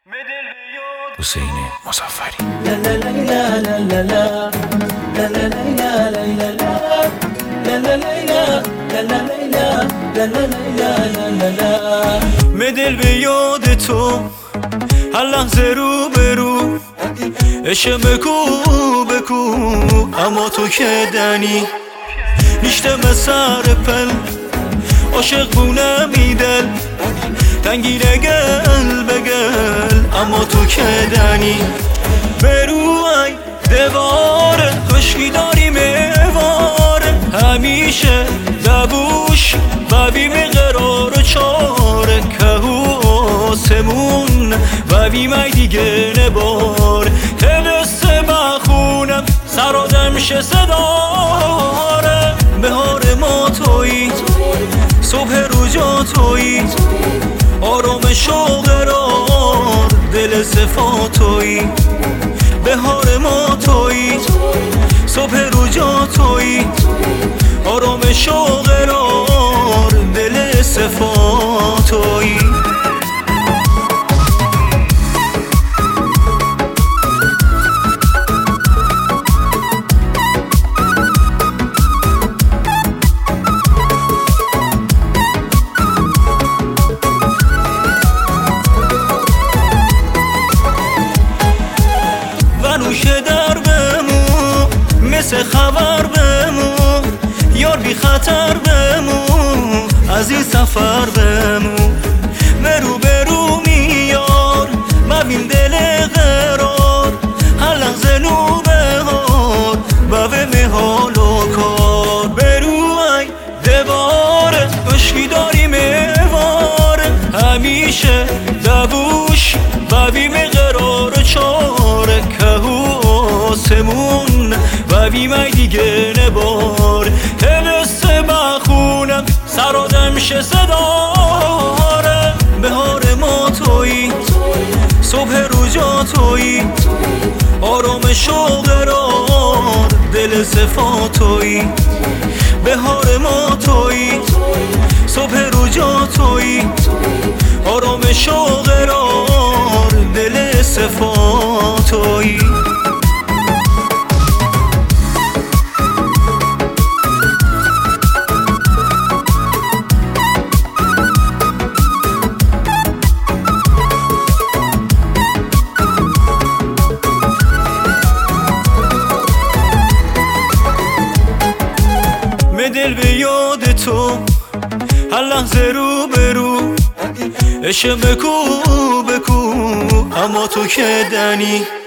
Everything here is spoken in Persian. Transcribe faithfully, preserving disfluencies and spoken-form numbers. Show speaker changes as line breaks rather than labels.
حسین مظفری.
مدل به یاد تو هر لحظه رو به رو عشق بکو بکو اما تو که دنی نیشتم سر پل عاشق بونه میدل تنگیره گل بگل اما تو که دنی بروی دواره خشکی داری میواره همیشه دبوش ببیم قرار و چاره کهو آسمون ببیم دیگه نبار تلست بخونم سر آدم شه صداره بهار ما تویی صبح روزا تویی آرامش و قرار دل صفا تویی بهار ما تویی صبح روزا تویی آرامش و قرار دل صفا تویی ونوشه در بمو مثل خبر بمو یار بی خطر بمو از این سفر بمو برو برو میار ببین دل قرار هر لحظه نو بهار ببه حال و کار برو ای دواره عشقی داری میواره همیشه دبوش ببیم قرار چاره کهو آسمون ببیم دیگه نبار تلست بخونم سر آدم شه صداره بهار ما تویی صبح روزا تویی آرامش و قرار دل صفا تویی بهار ما تویی صبح روزا تویی آرامش و قرار دل صفا تویی دل به یاد تو هر لحظه رو به رو عشق بکو بکو اما تو که دنی